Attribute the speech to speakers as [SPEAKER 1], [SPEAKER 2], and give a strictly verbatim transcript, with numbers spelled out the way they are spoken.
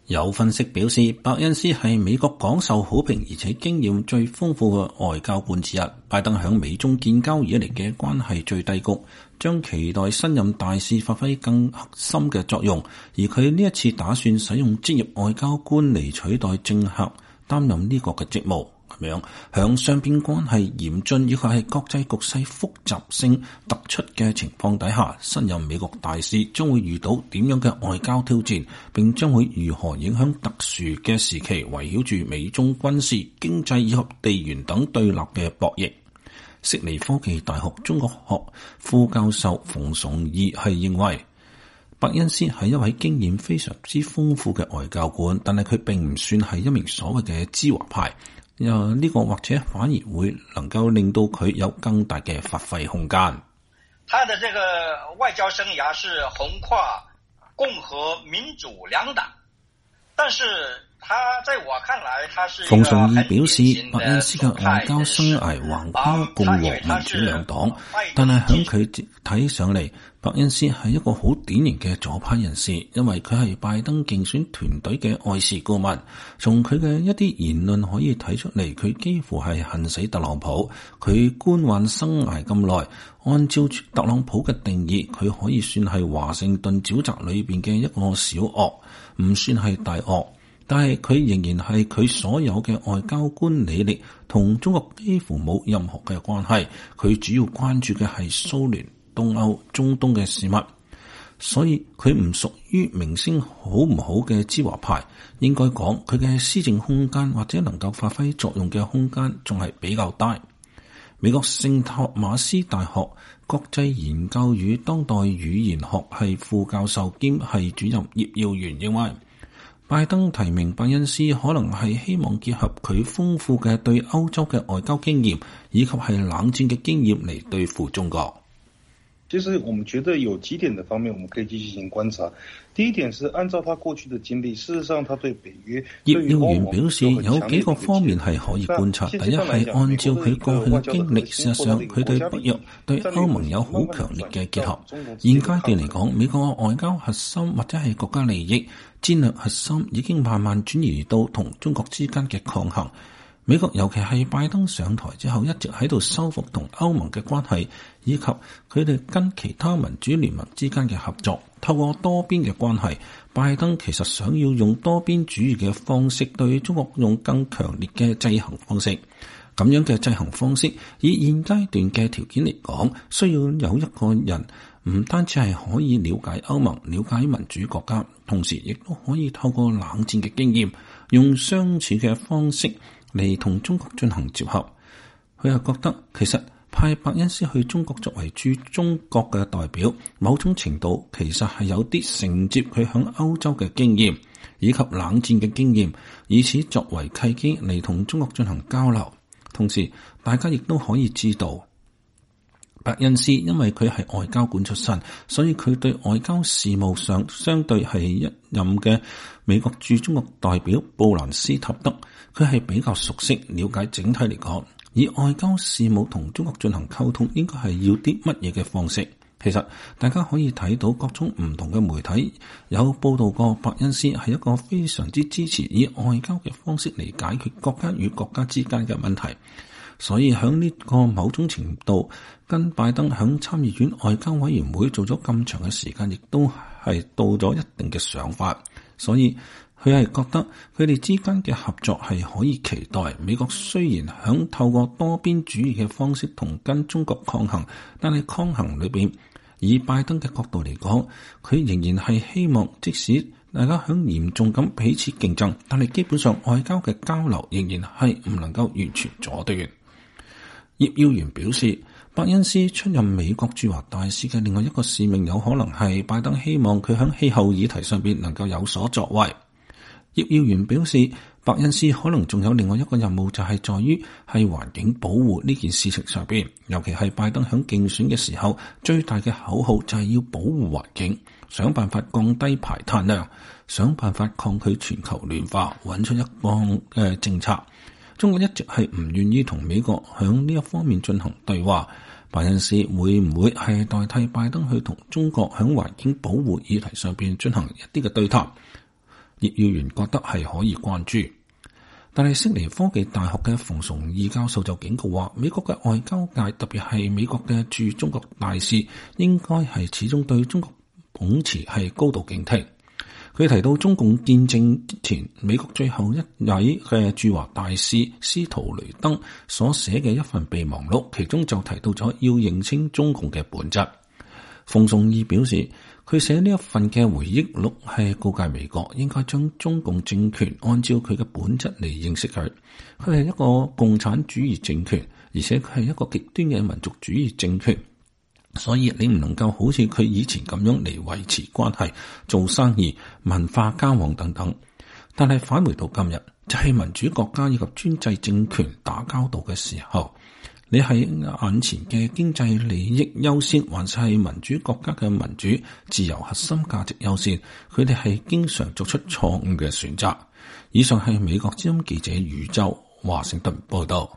[SPEAKER 1] 有分析表示，伯恩斯係美國廣受好評而且經驗最豐富嘅外交官之一。拜登響美中建交以嚟嘅關係最低谷，將期待新任大使發揮更核心嘅作用，而佢呢一次打算使用職業外交官嚟取代政客擔任呢個嘅職務。咁樣響雙邊關係嚴峻以及係國際局勢複雜性突出嘅情況底下，新任美國大使將會遇到點樣嘅外交挑戰，並將會如何影響特殊嘅時期圍繞住美中軍事、經濟以及地緣等對立嘅博弈。悉尼科技大學中國學副教授馮崇義係認為，伯恩斯係一位經驗非常之豐富嘅外交官，但係佢並唔算係一名所謂嘅知華派。呢、這個或者反而會能夠令到佢有更大嘅發揮空間。
[SPEAKER 2] 他的這個外交生涯是橫跨共和民主兩黨，但是他在我看來，他是
[SPEAKER 1] 馮崇義表示，伯恩斯嘅外交生涯橫跨共和民主兩黨，但係響佢睇上嚟，伯恩斯係一個好典型嘅左派人士，因為佢係拜登競選團隊嘅外事顧問。從佢嘅一啲言論可以睇出嚟，佢幾乎係恨死特朗普。佢官宦生涯咁耐，按照特朗普嘅定義，佢可以算係華盛頓沼澤裏邊嘅一個小鱷，唔算係大鱷。但係佢仍然係佢所有嘅外交官履歷同中國幾乎冇任何嘅關係。佢主要關注嘅係蘇聯、東歐、中東嘅事物，所以佢唔屬於名聲好唔好嘅知華派。應該講，佢嘅施政空間或者能夠發揮作用嘅空間仲係比較大。美國聖托馬斯大學國際研究與當代語言學系副教授兼系主任葉耀元認為，拜登提名伯恩斯可能係希望結合佢豐富嘅對歐洲嘅外交經驗，以及係冷戰嘅經驗嚟對付中國。
[SPEAKER 3] 其實我們覺得有幾點的方面我們可以繼續進行觀察。第一點是按照他過去的經歷，事實上他對北約、
[SPEAKER 1] 葉耀元表示有幾個方面係可以觀察。第一係按照佢過去嘅經歷，事實上佢對北約、對歐盟有好強烈嘅結合。現階段嚟講，美國嘅外交核心或者係國家利益、戰略核心已經慢慢轉移到同中國之間嘅抗衡。美國尤其係拜登上台之後，一直喺度修復同歐盟嘅關係，以及佢哋跟其他民主聯盟之間嘅合作。透過多邊嘅關係，拜登其實想要用多邊主義嘅方式對中國用更強烈嘅制衡方式。咁樣嘅制衡方式，以現階段嘅條件嚟講，需要有一個人唔單止係可以了解歐盟、了解民主國家，同時亦都可以透過冷戰嘅經驗，用相似嘅方式嚟同中國進行接合。佢又覺得其實派伯恩斯去中國作為駐中國嘅代表，某種程度其實係有啲承接佢響歐洲嘅經驗以及冷戰嘅經驗，以此作為契機嚟同中國進行交流。同時大家亦都可以知道，伯恩斯因為佢係外交官出身，所以佢對外交事務上相對係一任嘅美國駐中國代表布蘭斯塔德，佢係比較熟悉了解。整體嚟講，以外交事務同中國進行溝通應該係要啲乜嘢嘅方式。其實大家可以睇到各種唔同嘅媒體有報道過，伯恩斯係一個非常之支持以外交嘅方式嚟解決國家與國家之間嘅問題。所以喺呢個某種程度，跟拜登喺參議院外交委員會做咗咁長嘅時間，亦都係到咗一定嘅想法。所以佢係覺得佢哋之間嘅合作係可以期待。美國雖然響透過多邊主義嘅方式同跟中國抗衡，但係抗衡裏邊，以拜登嘅角度嚟講，佢仍然係希望即使大家響嚴重咁彼此競爭，但係基本上外交嘅交流仍然係唔能夠完全阻斷。葉耀元表示，伯恩斯出任美國駐華大使嘅另外一個使命，有可能係拜登希望佢響氣候議題上邊能夠有所作為。葉耀元表示，伯恩斯可能仲有另外一個任務，就係在於係環境保護呢件事情上邊，尤其係拜登響競選嘅時候，最大嘅口號就係要保護環境，想辦法降低排碳量，想辦法抗拒全球暖化，揾出一個嘅政策。中國一直係唔願意同美國響呢一方面進行對話，伯恩斯會唔會係代替拜登去同中國響環境保護議題上邊進行一啲嘅對談？ 葉耀元覺得係可以關注。但係悉尼科技大學嘅馮崇義教授就警告話，美國嘅外交界特別係美國嘅駐中國大使應該係始終對中國秉持係高度警惕。佢提到中共建政前美國最後一位嘅駐華大使司徒雷登所寫嘅一份備忘錄，其中就提到咗要認清中共嘅本質。馮崇義表示，佢寫呢一份嘅回憶錄係告誡美國應該將中共政權按照佢嘅本質嚟認識佢。佢係一個共產主義政權，而且佢係一個極端嘅民族主義政權。所以你唔能夠好似佢以前咁樣嚟維持關係、做生意、文化交往等等。但係返回到今日，就係民主國家以及專制政權打交道嘅時候，你喺眼前嘅經濟利益優先，還是係民主國家嘅民主自由核心價值優先？佢哋係經常作出錯誤嘅選擇。以上係美國之音記者宇宙華盛頓報道。